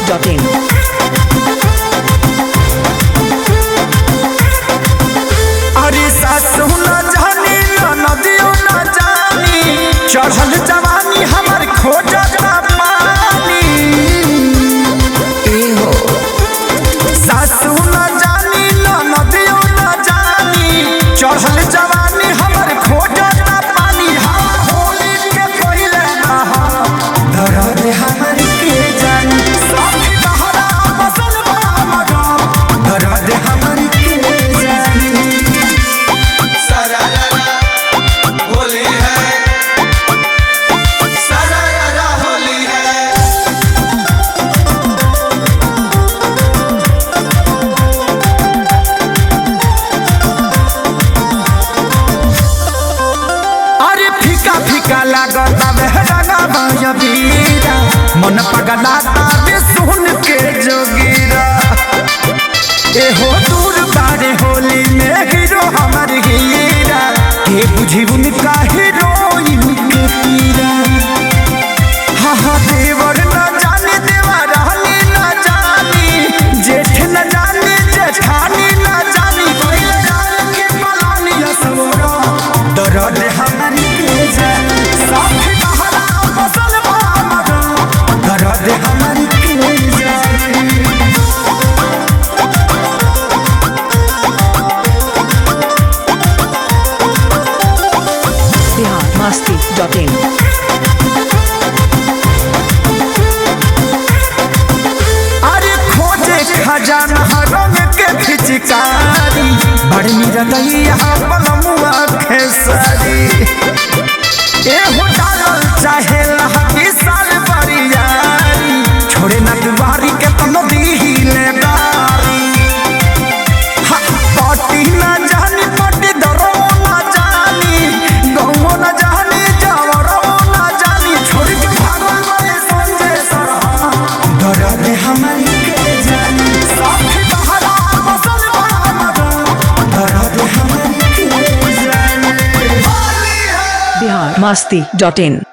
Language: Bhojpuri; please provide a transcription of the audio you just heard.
biharmasti.in. अरे सासू न जानी नदियों न जानी चढ़ल जवानी हमर खोजता पानी। सासू न जानी नदियों न जानी चढ़ल जवानी हमर खोजता पानी। हाँ होली के पहले दर्द हमर के जानी साथी बहरा बसल बा मगा दर्द हमर के जानी। होली है सरारा होली है। अरे फीका फीका लागता रंगा बीरा मन पगलाता बे सुन के जोगीरा। एहो दूर बारे होली में हीरो हमर हीरा के बुझी उनका हीरोइन के पीरा। हाँ हाँ देवर न जाने देवा रहनी न जानी जेठ न जाने जेठानी न जानी कोई जान के पलानी असवरा दर्द हमनी के जानी साथी बहरा बसल बा मगा दर्द हमनी के जानी। biharmasti.in. अरे खोजे खजाना रंग के पिचकारी बड़ी रदैया पलमुआ खेसारी। एहो डालल चाहे लहकी साल बरियारी छोड़े न दुआरी के तनो दीहिले बारी। पाटी न जानी पाटी दरो न जानी गौओ न जानी जावरो न जानी छोड़ के भागो गए संजय सरहा दर्द हमरी के जानी साथी बहरा बसल बा मगा दर्द हमरी के जानी। biharmasti.in.